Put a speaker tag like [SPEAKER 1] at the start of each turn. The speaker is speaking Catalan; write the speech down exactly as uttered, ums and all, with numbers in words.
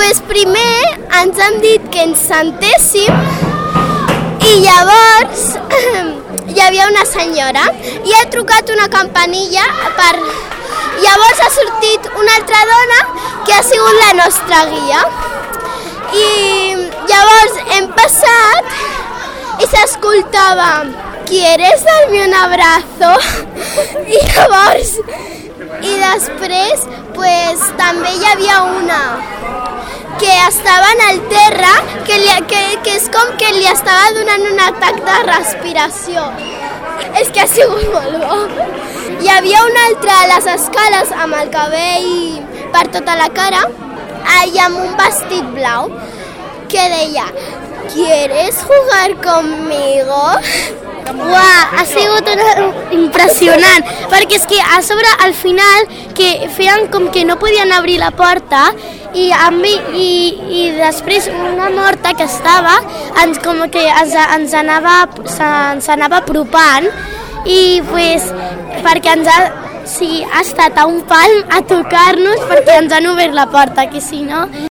[SPEAKER 1] pues primer ens han dit que ens sentéssim i llavors hi havia una senyora i ha trucat una campanilla per... Llavors ha sortit una altra dona que ha sigut la nostra guia i llavors hem passat i s'escoltava ¿Quieres darme un abrazo? I llavors i després pues, també hi havia una que estava en el terra que, li, que, que és com que li estava donant un atac de respiració. És que ha sigut molt bo. Hi havia una altra a les escales amb el cabell per tota la cara i amb un vestit blau que deia ¿Quieres jugar conmigo?
[SPEAKER 2] Uau, ha sigut una... impressionant, perquè és que a sobre al final que feien com que no podien obrir la porta i, amb, i, i després una morta que estava ens, com que ens, ens, anava, ens anava apropant i pues, perquè ens ha, sí, ha estat a un palm a tocar-nos perquè ens han obert la porta, que si no...